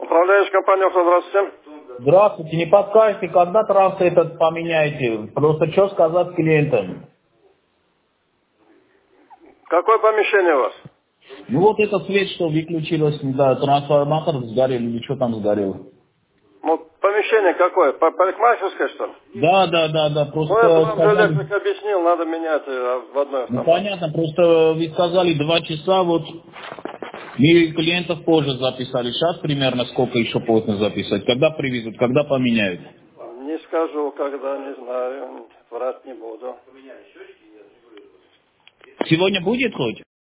Управляющая компания, здравствуйте. Здравствуйте, не подскажете, когда трассы этот поменяете? Просто что сказать клиентам? Какое помещение у вас? Ну вот этот свет, что выключилось, да, трансформатор сгорел или что там сгорело? Ну, помещение какое? Парикмахерское, что ли? Да, Ну, это просто вам же сказали... электрик объяснил, надо менять в одной Ну автомат. понятно, просто вы сказали 2 часа, вот мы клиентов позже записали. Сейчас примерно сколько еще поздно записать? Когда привезут, когда поменяют? Не скажу, когда, не знаю, врать не буду. Сегодня будет хоть?